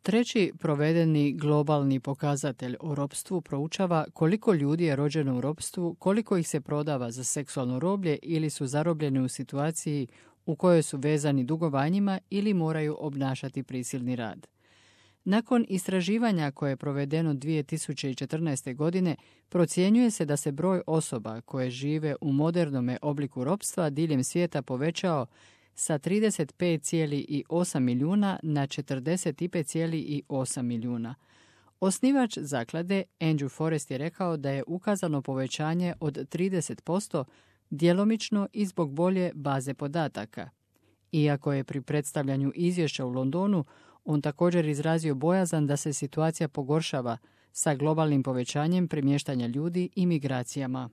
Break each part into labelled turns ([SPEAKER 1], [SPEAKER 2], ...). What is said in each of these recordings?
[SPEAKER 1] Treći provedeni globalni pokazatelj o ropstvu proučava koliko ljudi je rođeno u ropstvu, koliko ih se prodava za seksualno roblje ili su zarobljeni u situaciji u kojoj su vezani dugovanjima ili moraju obnašati prisilni rad. Nakon istraživanja koje je provedeno 2014. godine, procjenjuje se da se broj osoba koje žive u modernome obliku ropstva diljem svijeta povećao sa 35,8 milijuna na 45,8 milijuna. Osnivač zaklade Andrew Forrest je rekao da je ukazano povećanje od 30% djelomično i zbog bolje baze podataka. Iako je pri predstavljanju izvješća u Londonu on također izrazio bojazan da se situacija pogoršava sa globalnim povećanjem premještanja ljudi i migracijama.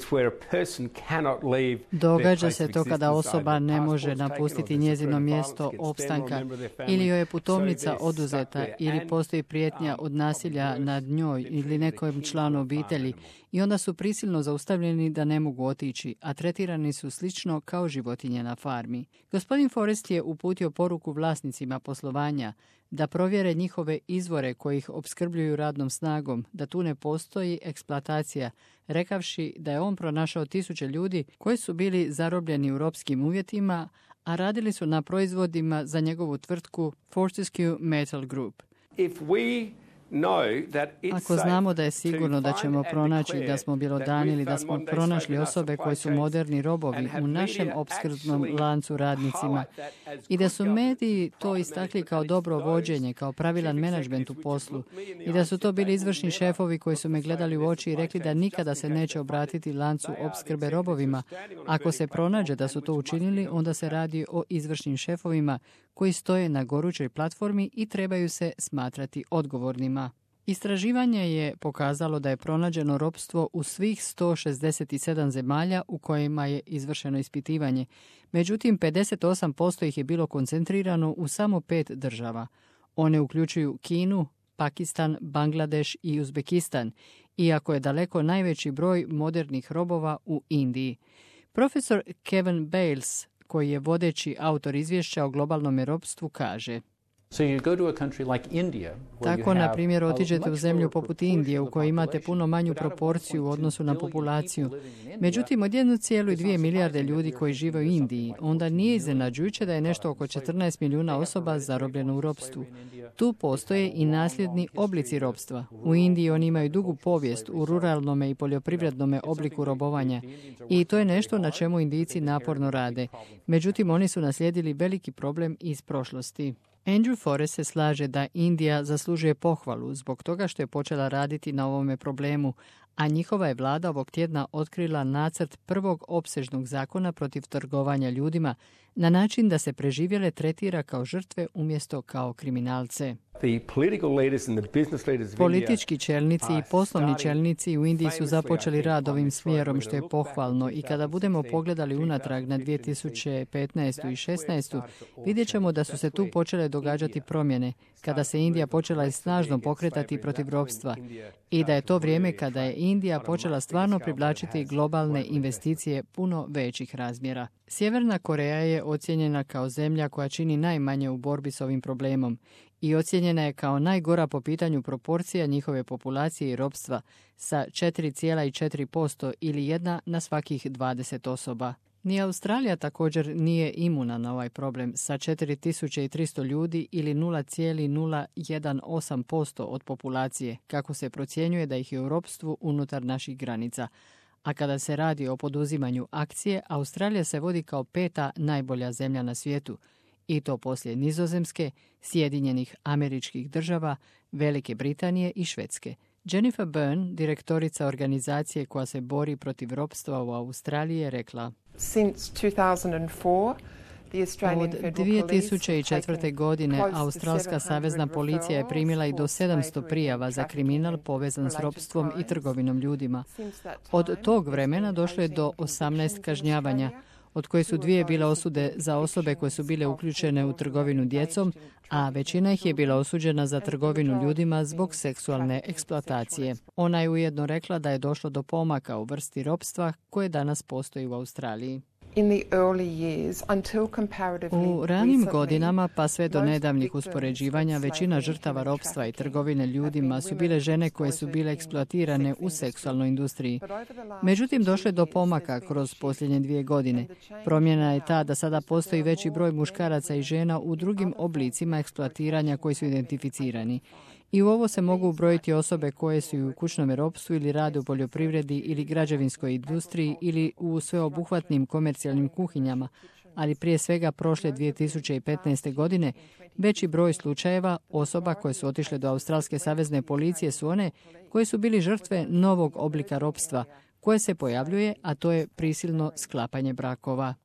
[SPEAKER 1] Događa se to kada osoba ne može napustiti njezino mjesto opstanka ili joj je putovnica oduzeta ili postoji prijetnja od nasilja nad njoj ili nekom članu obitelji i onda su prisilno zaustavljeni da ne mogu otići, a tretirani su slično kao životinje na farmi. Gospodin Forrest je uputio poruku vlasnicima poslovanja da provjere njihove izvore koji ih opskrbljuju radnom snagom, da tu ne postoji eksploatacija, rekavši da je on pronašao 1000 ljudi koji su bili zarobljeni u ropskim uvjetima, a radili su na proizvodima za njegovu tvrtku Fortescue Metal Group. Ako znamo da je sigurno da ćemo pronaći da smo bjelodanili, da smo pronašli osobe koji su moderni robovi u našem opskrbnom lancu radnicima i da su mediji to istakli kao dobro vođenje, kao pravilan menadžment u poslu i da su to bili izvršni šefovi koji su me gledali u oči i rekli da nikada se neće obratiti lancu opskrbe robovima. Ako se pronađe da su to učinili, onda se radi o izvršnim šefovima koji stoje na gorućoj platformi i trebaju se smatrati odgovornima. Istraživanje je pokazalo da je pronađeno ropstvo u svih 167 zemalja u kojima je izvršeno ispitivanje. Međutim, 58% ih je bilo koncentrirano u samo 5 država. One uključuju Kinu, Pakistan, Bangladeš i Uzbekistan, iako je daleko najveći broj modernih robova u Indiji. Profesor Kevin Bales, koji je vodeći autor izvješća o globalnom ropstvu, kaže: Tako, na primjer, otiđete u zemlju poput Indije u kojoj imate puno manju proporciju u odnosu na populaciju. Međutim, od 1,2 milijarde ljudi koji žive u Indiji, onda nije iznenađujuće da je nešto oko 14 milijuna osoba zarobljeno u ropstvu. Tu postoje i nasljedni oblici ropstva. U Indiji oni imaju dugu povijest u ruralnome i poljoprivrednome obliku robovanja i to je nešto na čemu Indijci naporno rade. Međutim, oni su naslijedili veliki problem iz prošlosti. Andrew Forrest se slaže da Indija zaslužuje pohvalu zbog toga što je počela raditi na ovome problemu, a njihova je vlada ovog tjedna otkrila nacrt prvog opsežnog zakona protiv trgovanja ljudima na način da se preživjele tretira kao žrtve umjesto kao kriminalce. Politički čelnici i poslovni čelnici u Indiji su započeli rad ovim smjerom, što je pohvalno, i kada budemo pogledali unatrag na 2015. i 2016. vidjet ćemo da su se tu počele događati promjene, kada se Indija počela snažno pokretati protiv ropstva i da je to vrijeme kada je Indija počela stvarno privlačiti globalne investicije puno većih razmjera. Sjeverna Koreja je ocijenjena kao zemlja koja čini najmanje u borbi s ovim problemom i ocijenjena je kao najgora po pitanju proporcija njihove populacije i ropstva sa 4,4% ili 1 na svakih 20 osoba. Ni Australija također nije imuna na ovaj problem sa 4300 ljudi ili 0,018% od populacije, kako se procjenjuje da ih je u ropstvu unutar naših granica. A kada se radi o poduzimanju akcije, Australija se vodi kao 5. najbolja zemlja na svijetu, i to poslije Nizozemske, Sjedinjenih Američkih Država, Velike Britanije i Švedske. Jennifer Byrne, direktorica organizacije koja se bori protiv ropstva u Australiji, je rekla: Od 2004. godine Australska savezna policija je primila i do 700 prijava za kriminal povezan s ropstvom i trgovinom ljudima. Od tog vremena došlo je do 18 kažnjavanja, od koje su 2 bile osude za osobe koje su bile uključene u trgovinu djecom, a većina ih je bila osuđena za trgovinu ljudima zbog seksualne eksploatacije. Ona je ujedno rekla da je došlo do pomaka u vrsti ropstva koje danas postoji u Australiji. U ranim godinama, pa sve do nedavnih uspoređivanja, većina žrtava ropstva i trgovine ljudima su bile žene koje su bile eksploatirane u seksualnoj industriji. Međutim, došlo je do pomaka kroz posljednje 2 godine. Promjena je ta da sada postoji veći broj muškaraca i žena u drugim oblicima eksploatiranja koji su identificirani. I u ovo se mogu ubrojiti osobe koje su u kućnom ropstvu ili rade u poljoprivredi ili građevinskoj industriji ili u sveobuhvatnim komercijalnim kuhinjama, ali prije svega prošle 2015. godine veći broj slučajeva osoba koje su otišle do Australske savezne policije su one koje su bili žrtve novog oblika ropstva koje se pojavljuje, a to je prisilno sklapanje brakova.